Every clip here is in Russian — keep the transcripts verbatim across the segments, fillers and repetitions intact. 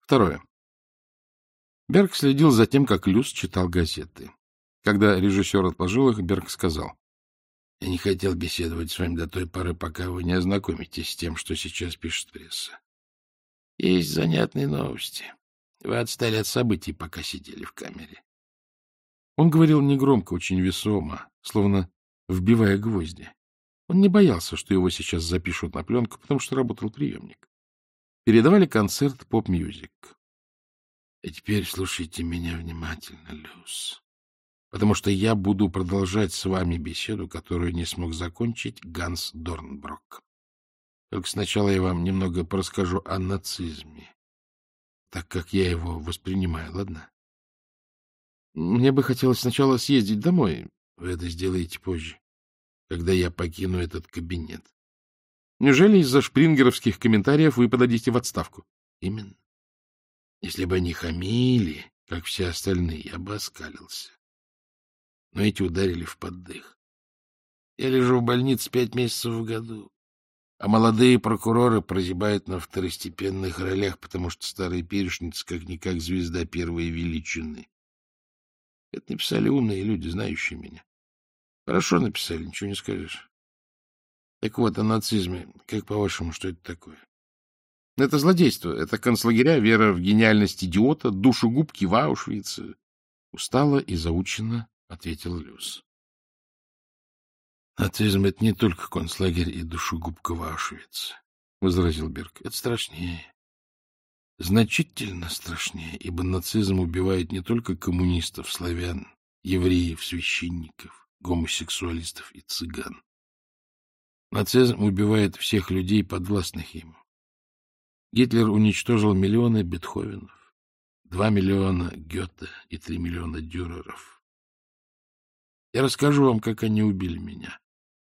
Второе. Берг следил за тем, как Люс читал газеты. Когда режиссер отложил их, Берг сказал: — Я не хотел беседовать с вами до той поры, пока вы не ознакомитесь с тем, что сейчас пишет пресса. Есть занятные новости. Вы отстали от событий, пока сидели в камере. Он говорил негромко, очень весомо, словно вбивая гвозди. Он не боялся, что его сейчас запишут на пленку, потому что работал приемник. Передавали концерт поп-мьюзик. А теперь слушайте меня внимательно, Люс, потому что я буду продолжать с вами беседу, которую не смог закончить Ганс Дорнброк. Только сначала я вам немного порасскажу о нацизме, так как я его воспринимаю, ладно? Мне бы хотелось сначала съездить домой. Вы это сделаете позже, когда я покину этот кабинет. Неужели из-за шпрингеровских комментариев вы подадите в отставку? Именно. Если бы они хамили, как все остальные, я бы оскалился. Но эти ударили в поддых. Я лежу в больнице пять месяцев в году, а молодые прокуроры прозябают на второстепенных ролях, потому что старые перешницы как-никак звезда первой величины. Это написали умные люди, знающие меня. Хорошо написали, ничего не скажешь. Так вот, о нацизме. Как по-вашему, что это такое? Это злодейство, это концлагеря, вера в гениальность идиота, душегубки в Аушвице. Устало и заученно ответил Люс. Нацизм — это не только концлагерь и душегубка в Аушвице, возразил Берг. Это страшнее. Значительно страшнее, ибо нацизм убивает не только коммунистов, славян, евреев, священников, гомосексуалистов и цыган. Нацизм убивает всех людей, подвластных ему. Гитлер уничтожил миллионы Бетховенов, два миллиона Гёте и три миллиона Дюреров. Я расскажу вам, как они убили меня.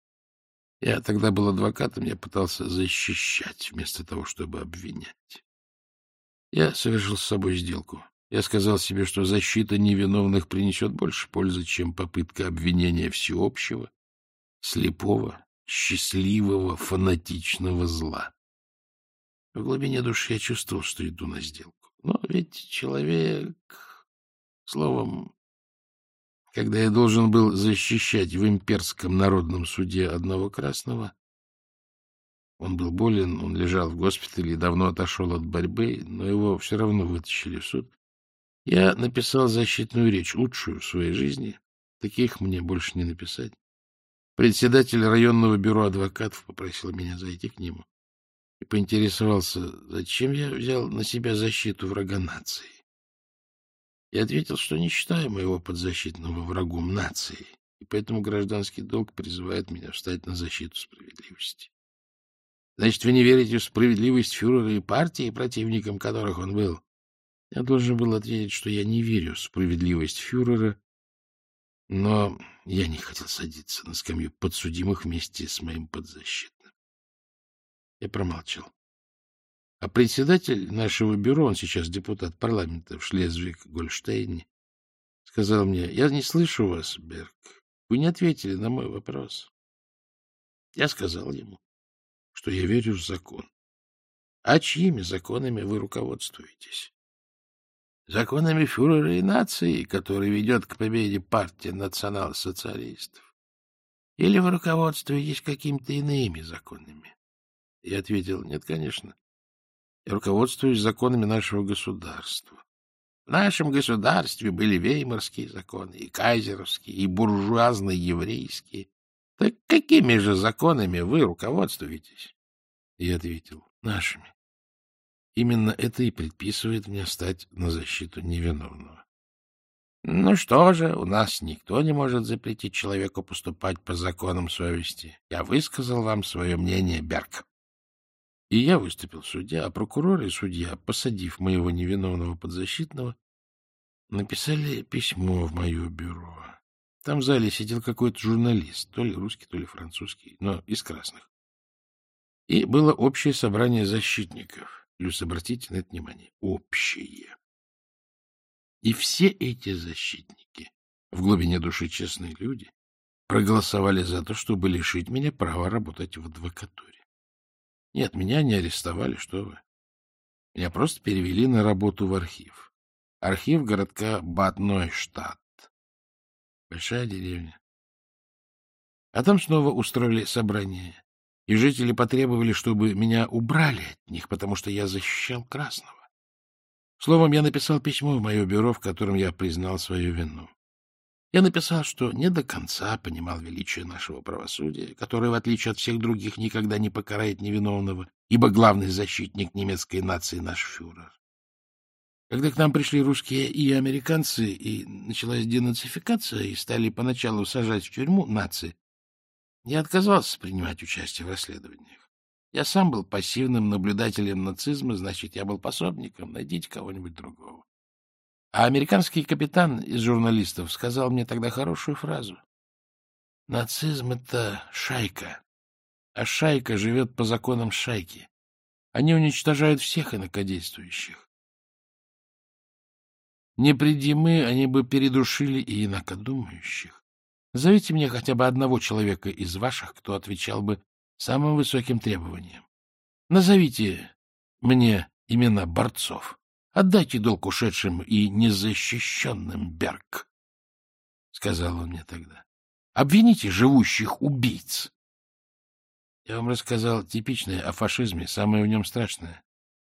Я тогда был адвокатом, я пытался защищать, вместо того, чтобы обвинять. Я совершил с собой сделку. Я сказал себе, что защита невиновных принесет больше пользы, чем попытка обвинения всеобщего, слепого, счастливого, фанатичного зла. В глубине души я чувствовал, что иду на сделку. Но ведь человек... Словом, когда я должен был защищать в имперском народном суде одного красного, он был болен, он лежал в госпитале и давно отошел от борьбы, но его все равно вытащили в суд. Я написал защитную речь, лучшую в своей жизни. Таких мне больше не написать. Председатель районного бюро адвокатов попросил меня зайти к нему и поинтересовался, зачем я взял на себя защиту врага нации. Я ответил, что не считаю моего подзащитного врагом нации, и поэтому гражданский долг призывает меня встать на защиту справедливости. Значит, вы не верите в справедливость фюрера и партии, противником которых он был? Я должен был ответить, что я не верю в справедливость фюрера, но я не хотел садиться на скамью подсудимых вместе с моим подзащитным. Я промолчал. А председатель нашего бюро, он сейчас депутат парламента в Шлезвиг-Гольштейне, сказал мне: я не слышу вас, Берг. Вы не ответили на мой вопрос. Я сказал ему, что я верю в закон. А чьими законами вы руководствуетесь? Законами фюрера и нации, который ведет к победе партия национал-социалистов? Или вы руководствуетесь какими-то иными законами? Я ответил: нет, конечно. Я руководствуюсь законами нашего государства. В нашем государстве были веймарские законы, и кайзеровские, и буржуазные еврейские. Так какими же законами вы руководствуетесь? Я ответил: нашими. Именно это и предписывает мне стать на защиту невиновного. Ну что же, у нас никто не может запретить человеку поступать по законам совести. Я высказал вам свое мнение, Берг. И я выступил судья, а прокурор и судья, посадив моего невиновного подзащитного, написали письмо в мое бюро. Там в зале сидел какой-то журналист, то ли русский, то ли французский, но из красных. И было общее собрание защитников. Плюс, обратите на это внимание, общее. И все эти защитники, в глубине души честные люди, проголосовали за то, чтобы лишить меня права работать в адвокатуре. Нет, меня не арестовали, что вы. Меня просто перевели на работу в архив. Архив городка Бад-Нойштадт. Большая деревня. А там снова устроили собрание, и жители потребовали, чтобы меня убрали от них, потому что я защищал красного. Словом, я написал письмо в мое бюро, в котором я признал свою вину. Я написал, что не до конца понимал величие нашего правосудия, которое, в отличие от всех других, никогда не покарает невиновного, ибо главный защитник немецкой нации — наш фюрер. Когда к нам пришли русские и американцы, и началась денацификация, и стали поначалу сажать в тюрьму нации, я отказался принимать участие в расследованиях. Я сам был пассивным наблюдателем нацизма, значит, я был пособником, найдите кого-нибудь другого. А американский капитан из журналистов сказал мне тогда хорошую фразу. Нацизм — это шайка, а шайка живет по законам шайки. Они уничтожают всех инакодействующих. Не приди мы, они бы передушили и инакодумающих. Назовите мне хотя бы одного человека из ваших, кто отвечал бы самым высоким требованиям. Назовите мне имена борцов. Отдайте долг ушедшим и незащищенным, Берг, — сказал он мне тогда. Обвините живущих убийц. Я вам рассказал типичное о фашизме, самое в нем страшное.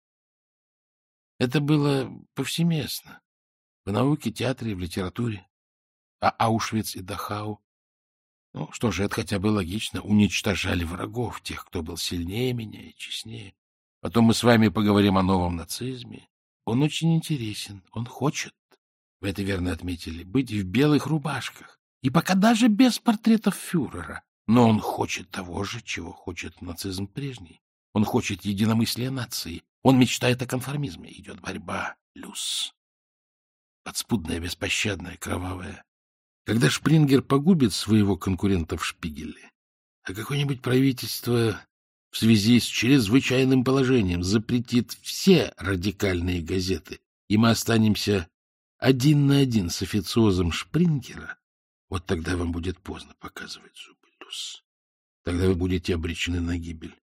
Это было повсеместно. В науке, театре, в литературе. А Аушвиц и Дахау? Ну, что же, это хотя бы логично. Уничтожали врагов, тех, кто был сильнее меня и честнее. Потом мы с вами поговорим о новом нацизме. Он очень интересен, он хочет, вы это верно отметили, быть в белых рубашках. И пока даже без портретов фюрера. Но он хочет того же, чего хочет нацизм прежний. Он хочет единомыслия нации. Он мечтает о конформизме. Идет борьба, Люс. Подспудная, беспощадная, кровавая. Когда Шпрингер погубит своего конкурента в Шпигеле, а какое-нибудь правительство в связи с чрезвычайным положением запретит все радикальные газеты, и мы останемся один на один с официозом Шпрингера, вот тогда вам будет поздно показывать зубы, Люс. Тогда вы будете обречены на гибель.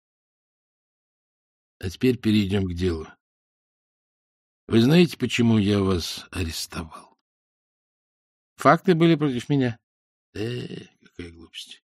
А теперь перейдем к делу. Вы знаете, почему я вас арестовал? Факты были против меня. Э, какая глупость.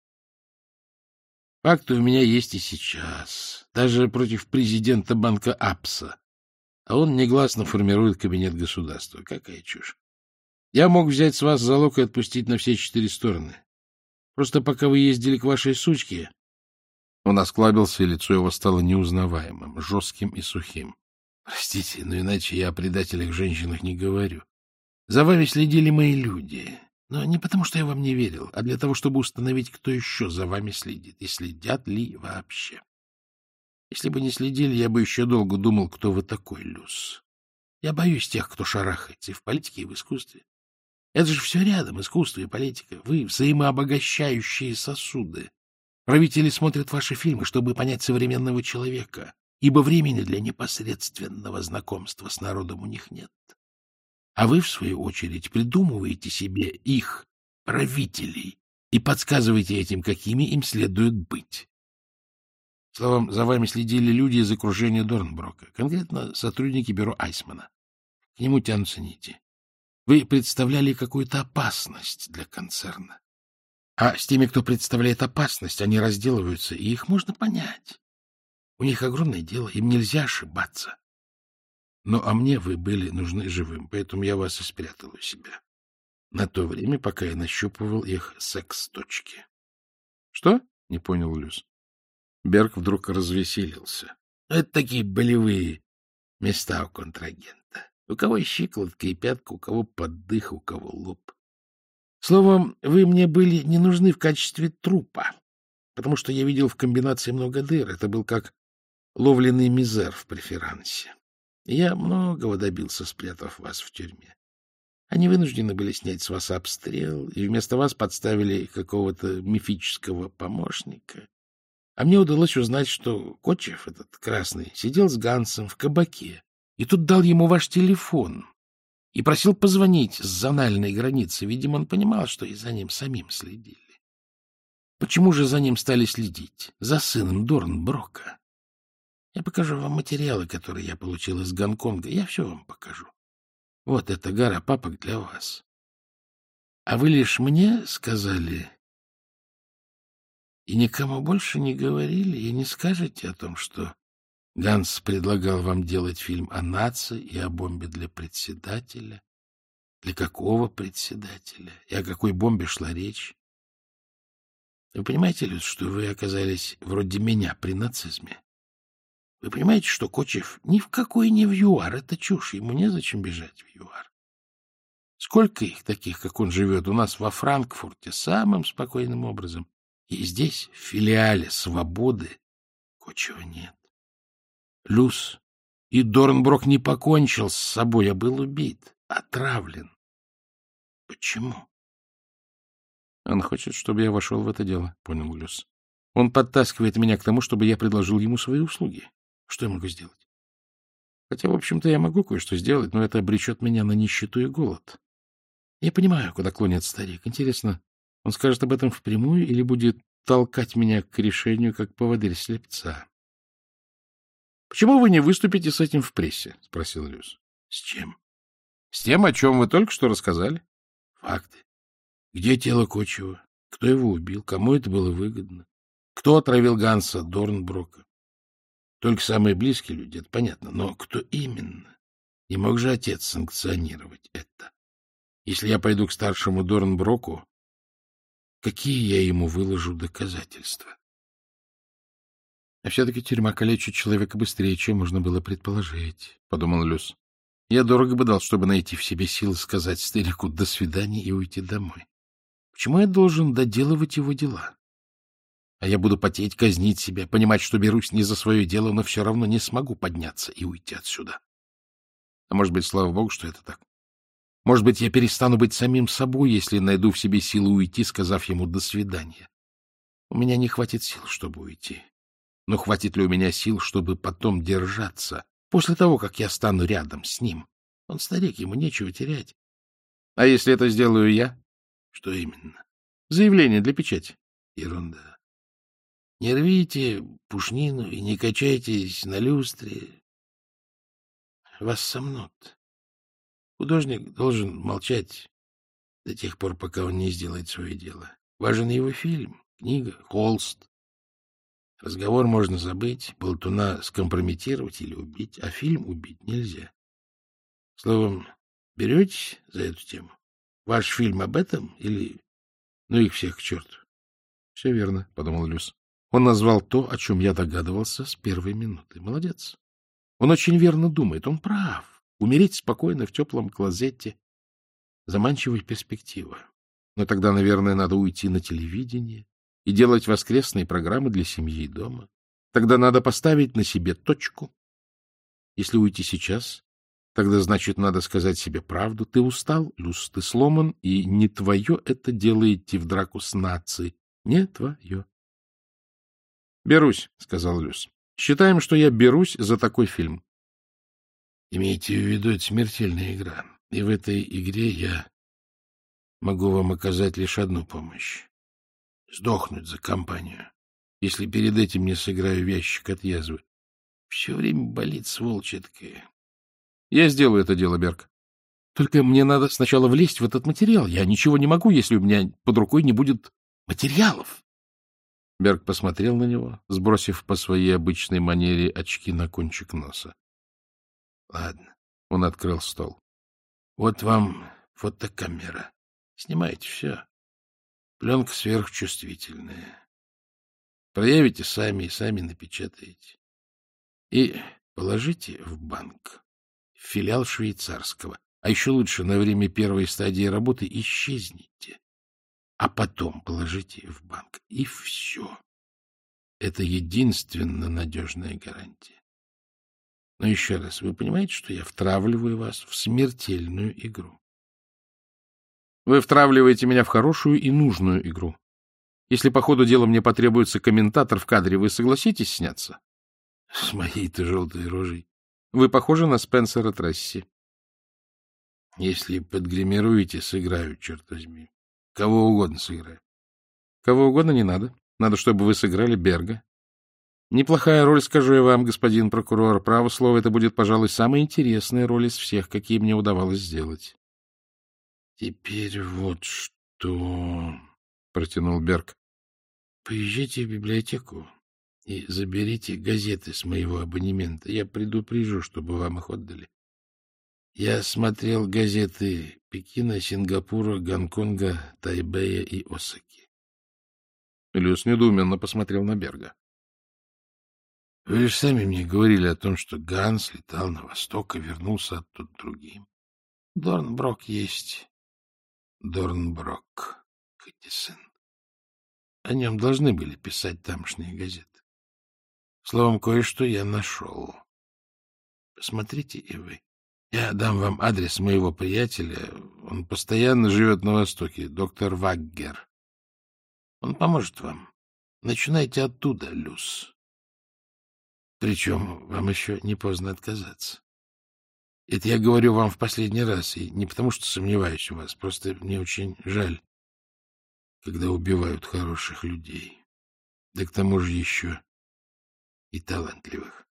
Факты у меня есть и сейчас, даже против президента банка Апса, а он негласно формирует кабинет государства. Какая чушь. Я мог взять с вас залог и отпустить на все четыре стороны. Просто пока вы ездили к вашей сучке... Он осклабился, и лицо его стало неузнаваемым, жестким и сухим. Простите, но иначе я о предателях-женщинах не говорю. За вами следили мои люди. Но не потому, что я вам не верил, а для того, чтобы установить, кто еще за вами следит, и следят ли вообще. Если бы не следили, я бы еще долго думал, кто вы такой, Люс. Я боюсь тех, кто шарахается и в политике, и в искусстве. Это же все рядом, искусство и политика. Вы взаимообогащающие сосуды. Правители смотрят ваши фильмы, чтобы понять современного человека, ибо времени для непосредственного знакомства с народом у них нет. А вы, в свою очередь, придумываете себе их, правителей, и подсказываете этим, какими им следует быть. Словом, за вами следили люди из окружения Дорнброка, конкретно сотрудники бюро Айсмана. К нему тянутся нити. Вы представляли какую-то опасность для концерна. А с теми, кто представляет опасность, они разделываются, и их можно понять. У них огромное дело, им нельзя ошибаться. Ну, а мне вы были нужны живым, поэтому я вас и спрятал у себя. На то время, пока я нащупывал их секс-точки. — Что? — не понял Люс. Берг вдруг развеселился. — Это такие болевые места у контрагента. У кого и щиколотка, и пятка, у кого поддых, у кого лоб. Словом, вы мне были не нужны в качестве трупа, потому что я видел в комбинации много дыр. Это был как ловленный мизер в преферансе. Я многого добился, спрятав вас в тюрьме. Они вынуждены были снять с вас обстрел, и вместо вас подставили какого-то мифического помощника. А мне удалось узнать, что Кочев, этот красный, сидел с Гансом в кабаке, и тут дал ему ваш телефон и просил позвонить с зональной границы. Видимо, он понимал, что и за ним самим следили. Почему же за ним стали следить? За сыном Дорнброка. Я покажу вам материалы, которые я получил из Гонконга. Я все вам покажу. Вот эта гора папок для вас. А вы лишь мне сказали и никому больше не говорили, и не скажете о том, что Ганс предлагал вам делать фильм о нации и о бомбе для председателя. Для какого председателя? И о какой бомбе шла речь? Вы понимаете, Люд, что вы оказались вроде меня при нацизме? Вы понимаете, что Кочев ни в какой не в ЮАР? Это чушь, ему незачем бежать в ЮАР. Сколько их таких, как он, живет у нас во Франкфурте самым спокойным образом? И здесь, в филиале «Свободы», Кочева нет. Люс, и Дорнброк не покончил с собой, а был убит, отравлен. Почему? Он хочет, чтобы я вошел в это дело, понял Люс. Он подтаскивает меня к тому, чтобы я предложил ему свои услуги. Что я могу сделать? Хотя, в общем-то, я могу кое-что сделать, но это обречет меня на нищету и голод. Я понимаю, куда клонит старик. Интересно, он скажет об этом впрямую или будет толкать меня к решению, как поводырь слепца? — Почему вы не выступите с этим в прессе? — спросил Люс. — С чем? — С тем, о чем вы только что рассказали. — Факты. Где тело Кочева? Кто его убил? Кому это было выгодно? Кто отравил Ганса Дорнброка? Только самые близкие люди, это понятно. Но кто именно? Не мог же отец санкционировать это? Если я пойду к старшему Дорнброку, какие я ему выложу доказательства? А все-таки тюрьма калечит человека быстрее, чем можно было предположить, — подумал Люс. Я дорого бы дал, чтобы найти в себе силы сказать старику «до свидания» и уйти домой. Почему я должен доделывать его дела? А я буду потеть, казнить себя, понимать, что берусь не за свое дело, но все равно не смогу подняться и уйти отсюда. А может быть, слава богу, что это так. Может быть, я перестану быть самим собой, если найду в себе силы уйти, сказав ему «до свидания». У меня не хватит сил, чтобы уйти. Но хватит ли у меня сил, чтобы потом держаться, после того, как я стану рядом с ним? Он старик, ему нечего терять. А если это сделаю я? Что именно? Заявление для печати. Ерунда. Не рвите пушнину и не качайтесь на люстре. Вас сомнут. Художник должен молчать до тех пор, пока он не сделает свое дело. Важен его фильм, книга, холст. Разговор можно забыть, болтуна скомпрометировать или убить, а фильм убить нельзя. Словом, беретесь за эту тему? Ваш фильм об этом или... Ну, их всех к черту. — Все верно, — подумал Люс. Он назвал то, о чем я догадывался с первой минуты. Молодец. Он очень верно думает. Он прав. Умереть спокойно в теплом клозете — заманчивая перспектива. Но тогда, наверное, надо уйти на телевидение и делать воскресные программы для семьи и дома. Тогда надо поставить на себе точку. Если уйти сейчас, тогда, значит, надо сказать себе правду. Ты устал, Люс, ты сломан, и не твое это дело идти в драку с нацией. Не твое. — Берусь, — сказал Люс. — Считаем, что я берусь за такой фильм. — Имейте в виду, это смертельная игра. И в этой игре я могу вам оказать лишь одну помощь. Сдохнуть за компанию, если перед этим не сыграю в ящик от язвы. Все время болит сволочь такая. Я сделаю это дело, Берг. Только мне надо сначала влезть в этот материал. Я ничего не могу, если у меня под рукой не будет материалов. Берг посмотрел на него, сбросив по своей обычной манере очки на кончик носа. Ладно, он открыл стол. Вот вам фотокамера. Снимайте все. Пленка сверхчувствительная. Проявите сами и сами напечатаете. И положите в банк, в филиал швейцарского. А еще лучше на время первой стадии работы исчезните. А потом положите в банк. И все. Это единственно надежная гарантия. Но еще раз, вы понимаете, что я втравливаю вас в смертельную игру? Вы втравливаете меня в хорошую и нужную игру. Если по ходу дела мне потребуется комментатор в кадре, вы согласитесь сняться? С моей-то желтой рожей. Вы похожи на Спенсера Тресси. Если подгримируете, сыграю, черт возьми. Кого угодно сыграю. Кого угодно не надо. Надо, чтобы вы сыграли Берга. Неплохая роль, скажу я вам, господин прокурор. Право слово, это будет, пожалуй, самая интересная роль из всех, какие мне удавалось сделать. — Теперь вот что, — протянул Берг. — Поезжайте в библиотеку и заберите газеты с моего абонемента. Я предупрежу, чтобы вам их отдали. Я смотрел газеты Пекина, Сингапура, Гонконга, Тайбэя и Осаки. Люс недоуменно посмотрел на Берга. — Вы же сами мне говорили о том, что Ганс летал на восток и вернулся оттуда другим. Дорнброк есть Дорнброк, Хэттисен. О нем должны были писать тамошние газеты. Словом, кое-что я нашел. Посмотрите и вы. Я дам вам адрес моего приятеля. Он постоянно живет на Востоке, доктор Ваггер. Он поможет вам. Начинайте оттуда, Люс. Причем вам еще не поздно отказаться. Это я говорю вам в последний раз, и не потому, что сомневаюсь в вас, просто мне очень жаль, когда убивают хороших людей. Да к тому же еще и талантливых.